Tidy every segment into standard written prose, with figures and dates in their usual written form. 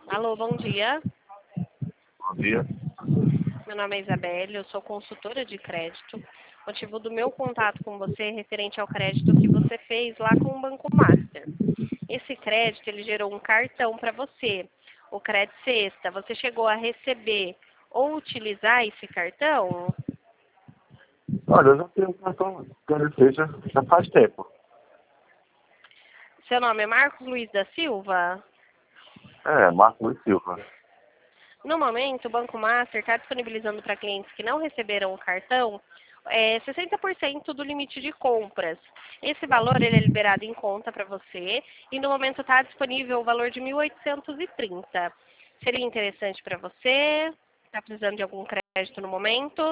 Alô, bom dia. Bom dia. Meu nome é Isabelle, eu sou consultora de crédito. O motivo do meu contato com você é referente ao crédito que você fez lá com o Banco Master. Esse crédito, ele gerou um cartão para você, o Crédito Sexta. Você chegou a receber ou utilizar esse cartão? Olha, eu já tenho um cartão que já faz tempo. Seu nome é Marcos Luiz da Silva? É, Marco Luiz Silva. No momento, o Banco Master está disponibilizando para clientes que não receberam o cartão 60% do limite de compras. Esse valor ele é liberado em conta para você e no momento está disponível o valor de 1.830. Seria interessante para você? Está precisando de algum crédito no momento?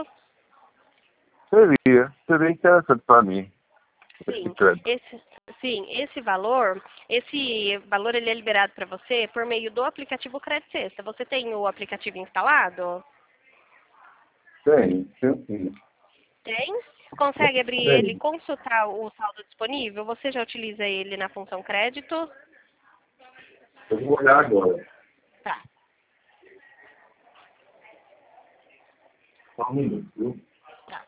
Seria interessante para mim, esse Sim, crédito. esse valor ele é liberado para você por meio do aplicativo Crédito Sexta. Você tem o aplicativo instalado? Tem sim. Tem? Consegue abrir ele e Tem. consultar o saldo disponível? Você já utiliza ele na função crédito? Eu vou olhar agora. Tá. Só um minuto, viu? Tá.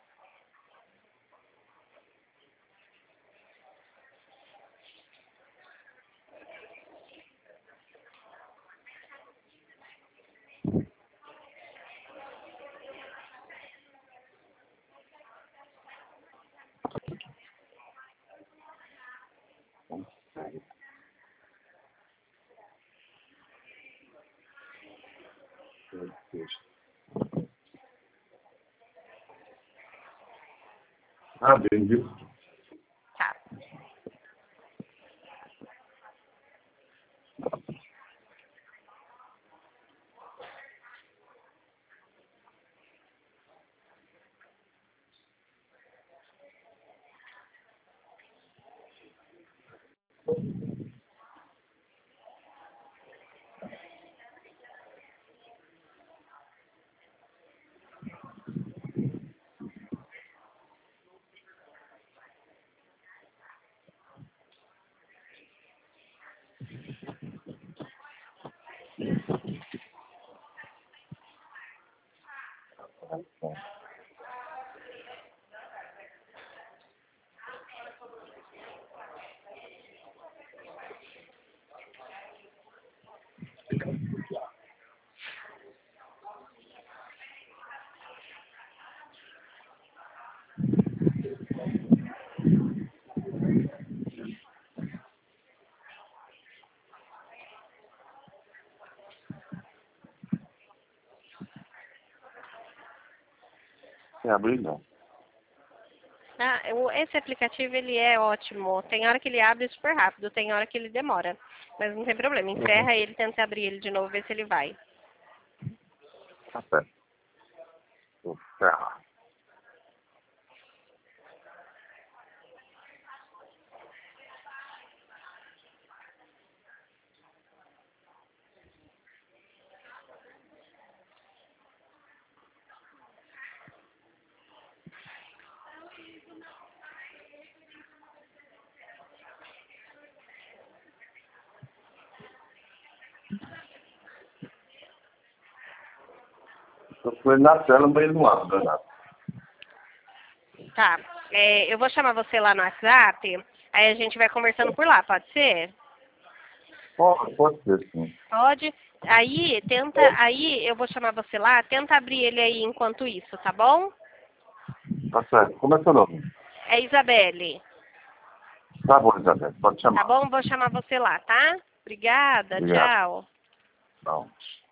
Ah, bem, viu? Tá. Sem abrir, não. Esse aplicativo ele é ótimo. Tem hora que ele abre super rápido, tem hora que ele demora. Mas não tem problema. Encerra ele, tenta abrir ele de novo, ver se ele vai. Tá certo. Vou ferrar. Estou com ele na tela, mas ele não abre, danado. Tá. Eu vou chamar você lá no WhatsApp, aí a gente vai conversando por lá, pode ser? Pode ser, sim. Pode. Aí eu vou chamar você lá, tenta abrir ele aí enquanto isso, tá bom? Tá certo. Como é seu nome? É Isabelle. Tá bom, Isabel. Pode Tá chamar. bom? Vou chamar você lá, tá? Obrigada, Obrigado. tchau. Não.